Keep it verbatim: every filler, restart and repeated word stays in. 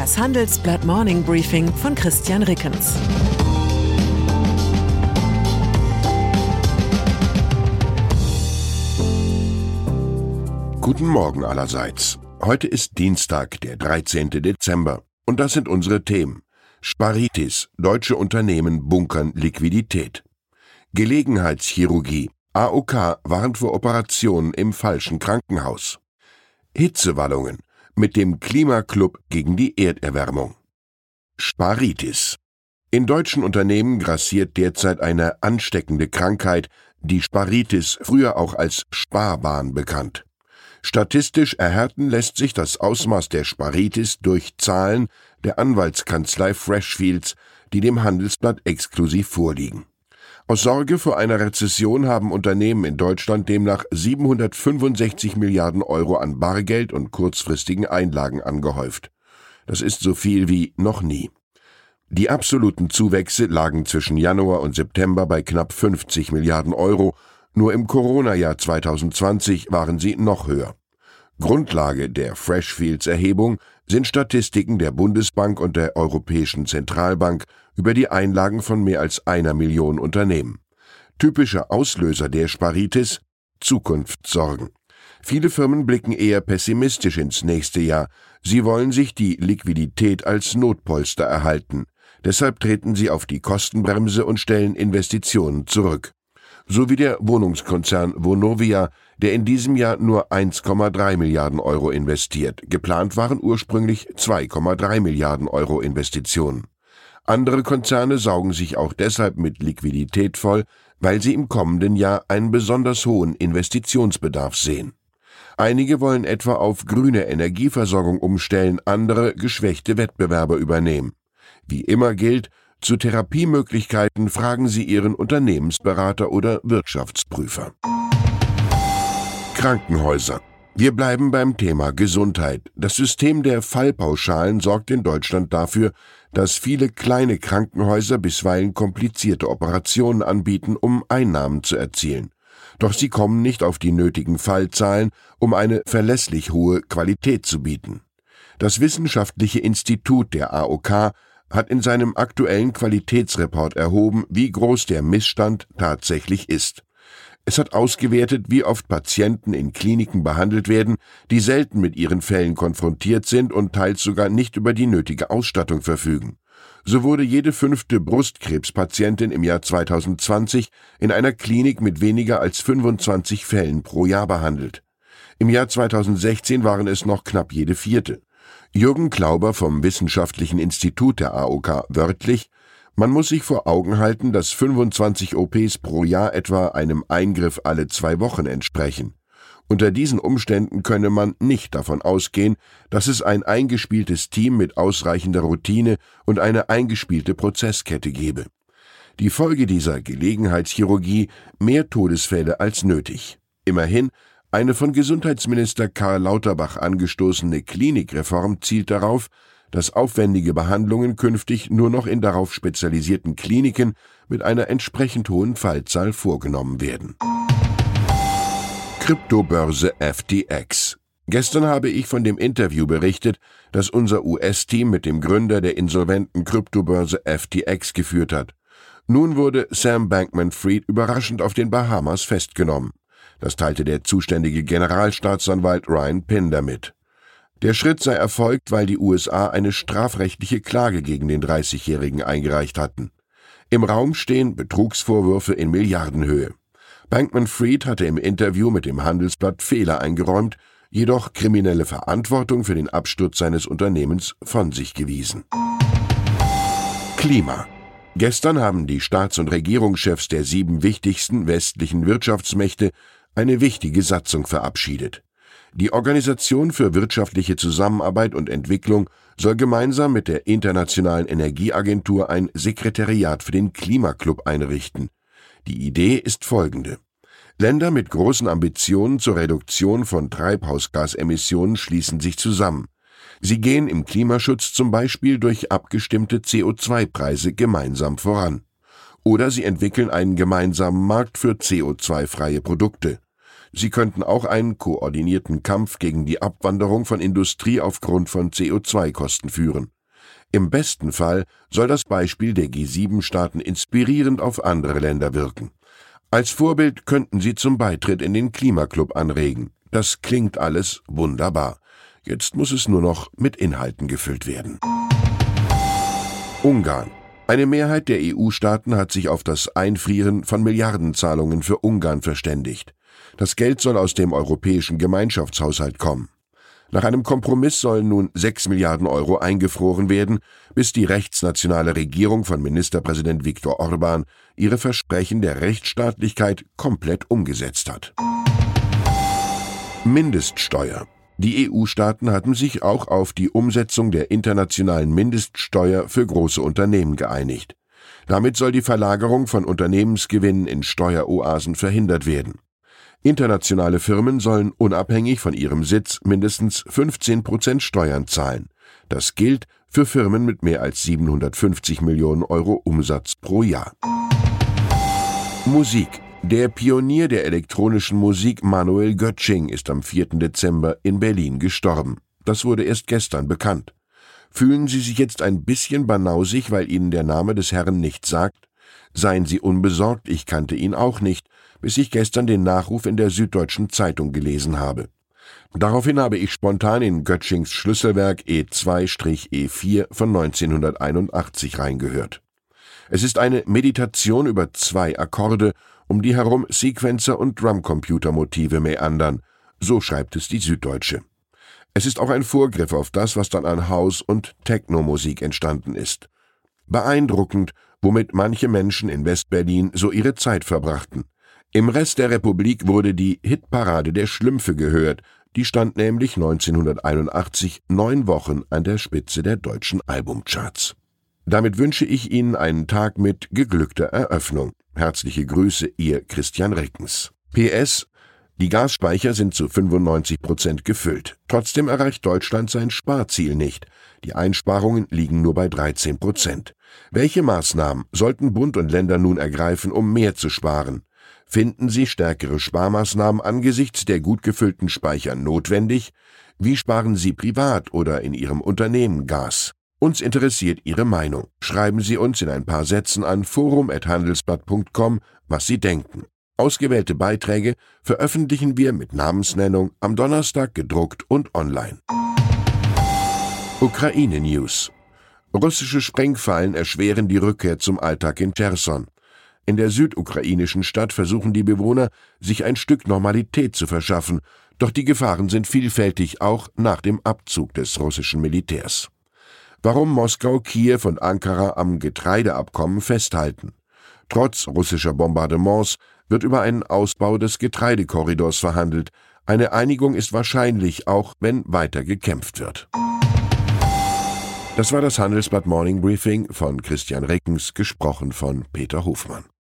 Das Handelsblatt Morning Briefing von Christian Rickens. Guten Morgen allerseits. Heute ist Dienstag, der dreizehnten Dezember. Und das sind unsere Themen. Sparitis, deutsche Unternehmen bunkern Liquidität. Gelegenheitschirurgie, A O K warnt vor Operationen im falschen Krankenhaus. Hitzewallungen, mit dem Klimaclub gegen die Erderwärmung. Sparitis. In deutschen Unternehmen grassiert derzeit eine ansteckende Krankheit, die Sparitis, früher auch als Sparbahn bekannt. Statistisch erhärten lässt sich das Ausmaß der Sparitis durch Zahlen der Anwaltskanzlei Freshfields, die dem Handelsblatt exklusiv vorliegen. Aus Sorge vor einer Rezession haben Unternehmen in Deutschland demnach siebenhundertfünfundsechzig Milliarden Euro an Bargeld und kurzfristigen Einlagen angehäuft. Das ist so viel wie noch nie. Die absoluten Zuwächse lagen zwischen Januar und September bei knapp fünfzig Milliarden Euro, nur im Corona-Jahr zweitausendzwanzig waren sie noch höher. Grundlage der Freshfields-Erhebung sind Statistiken der Bundesbank und der Europäischen Zentralbank über die Einlagen von mehr als einer Million Unternehmen. Typischer Auslöser der Sparitis: Zukunftssorgen. Viele Firmen blicken eher pessimistisch ins nächste Jahr. Sie wollen sich die Liquidität als Notpolster erhalten. Deshalb treten sie auf die Kostenbremse und stellen Investitionen zurück. So wie der Wohnungskonzern Vonovia, der in diesem Jahr nur eins Komma drei Milliarden Euro investiert. Geplant waren ursprünglich zwei Komma drei Milliarden Euro Investitionen. Andere Konzerne saugen sich auch deshalb mit Liquidität voll, weil sie im kommenden Jahr einen besonders hohen Investitionsbedarf sehen. Einige wollen etwa auf grüne Energieversorgung umstellen, andere geschwächte Wettbewerber übernehmen. Wie immer gilt, zu Therapiemöglichkeiten fragen Sie Ihren Unternehmensberater oder Wirtschaftsprüfer. Krankenhäuser. Wir bleiben beim Thema Gesundheit. Das System der Fallpauschalen sorgt in Deutschland dafür, dass viele kleine Krankenhäuser bisweilen komplizierte Operationen anbieten, um Einnahmen zu erzielen. Doch sie kommen nicht auf die nötigen Fallzahlen, um eine verlässlich hohe Qualität zu bieten. Das Wissenschaftliche Institut der A O K hat in seinem aktuellen Qualitätsreport erhoben, wie groß der Missstand tatsächlich ist. Es hat ausgewertet, wie oft Patienten in Kliniken behandelt werden, die selten mit ihren Fällen konfrontiert sind und teils sogar nicht über die nötige Ausstattung verfügen. So wurde jede fünfte Brustkrebspatientin im Jahr zweitausendzwanzig in einer Klinik mit weniger als fünfundzwanzig Fällen pro Jahr behandelt. Im Jahr zweitausendsechzehn waren es noch knapp jede vierte. Jürgen Klauber vom Wissenschaftlichen Institut der A O K wörtlich: Man muss sich vor Augen halten, dass fünfundzwanzig O Ps pro Jahr etwa einem Eingriff alle zwei Wochen entsprechen. Unter diesen Umständen könne man nicht davon ausgehen, dass es ein eingespieltes Team mit ausreichender Routine und eine eingespielte Prozesskette gebe. Die Folge dieser Gelegenheitschirurgie: mehr Todesfälle als nötig. Immerhin, eine von Gesundheitsminister Karl Lauterbach angestoßene Klinikreform zielt darauf, dass aufwendige Behandlungen künftig nur noch in darauf spezialisierten Kliniken mit einer entsprechend hohen Fallzahl vorgenommen werden. Kryptobörse F T X. Gestern habe ich von dem Interview berichtet, das unser U S-Team mit dem Gründer der insolventen Kryptobörse F T X geführt hat. Nun wurde Sam Bankman-Fried überraschend auf den Bahamas festgenommen. Das teilte der zuständige Generalstaatsanwalt Ryan Pinder mit. Der Schritt sei erfolgt, weil die U S A eine strafrechtliche Klage gegen den dreißigjährigen eingereicht hatten. Im Raum stehen Betrugsvorwürfe in Milliardenhöhe. Bankman-Fried hatte im Interview mit dem Handelsblatt Fehler eingeräumt, jedoch kriminelle Verantwortung für den Absturz seines Unternehmens von sich gewiesen. Klima. Gestern haben die Staats- und Regierungschefs der sieben wichtigsten westlichen Wirtschaftsmächte eine wichtige Satzung verabschiedet. Die Organisation für wirtschaftliche Zusammenarbeit und Entwicklung soll gemeinsam mit der Internationalen Energieagentur ein Sekretariat für den Klimaclub einrichten. Die Idee ist folgende: Länder mit großen Ambitionen zur Reduktion von Treibhausgasemissionen schließen sich zusammen. Sie gehen im Klimaschutz zum Beispiel durch abgestimmte C O zwei Preise gemeinsam voran. Oder sie entwickeln einen gemeinsamen Markt für C O zwei freie Produkte. Sie könnten auch einen koordinierten Kampf gegen die Abwanderung von Industrie aufgrund von C O zwei Kosten führen. Im besten Fall soll das Beispiel der G sieben Staaten inspirierend auf andere Länder wirken. Als Vorbild könnten sie zum Beitritt in den Klimaclub anregen. Das klingt alles wunderbar. Jetzt muss es nur noch mit Inhalten gefüllt werden. Ungarn. Eine Mehrheit der E U-Staaten hat sich auf das Einfrieren von Milliardenzahlungen für Ungarn verständigt. Das Geld soll aus dem europäischen Gemeinschaftshaushalt kommen. Nach einem Kompromiss sollen nun sechs Milliarden Euro eingefroren werden, bis die rechtsnationale Regierung von Ministerpräsident Viktor Orbán ihre Versprechen der Rechtsstaatlichkeit komplett umgesetzt hat. Mindeststeuer. Die E U-Staaten hatten sich auch auf die Umsetzung der internationalen Mindeststeuer für große Unternehmen geeinigt. Damit soll die Verlagerung von Unternehmensgewinnen in Steueroasen verhindert werden. Internationale Firmen sollen unabhängig von ihrem Sitz mindestens fünfzehn Prozent Steuern zahlen. Das gilt für Firmen mit mehr als siebenhundertfünfzig Millionen Euro Umsatz pro Jahr. Musik. Der Pionier der elektronischen Musik Manuel Göttsching ist am vierten Dezember in Berlin gestorben. Das wurde erst gestern bekannt. Fühlen Sie sich jetzt ein bisschen banausig, weil Ihnen der Name des Herrn nichts sagt? Seien Sie unbesorgt, ich kannte ihn auch nicht, bis ich gestern den Nachruf in der Süddeutschen Zeitung gelesen habe. Daraufhin habe ich spontan in Göttschings Schlüsselwerk E zwei E vier von neunzehnhunderteinundachtzig reingehört. Es ist eine Meditation über zwei Akkorde, um die herum Sequencer und Drumcomputer-Motive meandern, so schreibt es die Süddeutsche. Es ist auch ein Vorgriff auf das, was dann an House- und Techno-Musik entstanden ist. Beeindruckend, womit manche Menschen in Westberlin so ihre Zeit verbrachten. Im Rest der Republik wurde die Hitparade der Schlümpfe gehört, die stand nämlich neunzehnhunderteinundachtzig neun Wochen an der Spitze der deutschen Albumcharts. Damit wünsche ich Ihnen einen Tag mit geglückter Eröffnung. Herzliche Grüße, Ihr Christian Rickens. P S. Die Gasspeicher sind zu fünfundneunzig Prozent gefüllt. Trotzdem erreicht Deutschland sein Sparziel nicht. Die Einsparungen liegen nur bei dreizehn Prozent. Welche Maßnahmen sollten Bund und Länder nun ergreifen, um mehr zu sparen? Finden Sie stärkere Sparmaßnahmen angesichts der gut gefüllten Speicher notwendig? Wie sparen Sie privat oder in Ihrem Unternehmen Gas? Uns interessiert Ihre Meinung. Schreiben Sie uns in ein paar Sätzen an forum at handelsblatt punkt com, was Sie denken. Ausgewählte Beiträge veröffentlichen wir mit Namensnennung am Donnerstag gedruckt und online. Ukraine-News. Russische Sprengfallen erschweren die Rückkehr zum Alltag in Cherson. In der südukrainischen Stadt versuchen die Bewohner, sich ein Stück Normalität zu verschaffen, doch die Gefahren sind vielfältig, auch nach dem Abzug des russischen Militärs. Warum Moskau, Kiew und Ankara am Getreideabkommen festhalten? Trotz russischer Bombardements wird über einen Ausbau des Getreidekorridors verhandelt. Eine Einigung ist wahrscheinlich, auch wenn weiter gekämpft wird. Das war das Handelsblatt Morning Briefing von Christian Rickens, gesprochen von Peter Hofmann.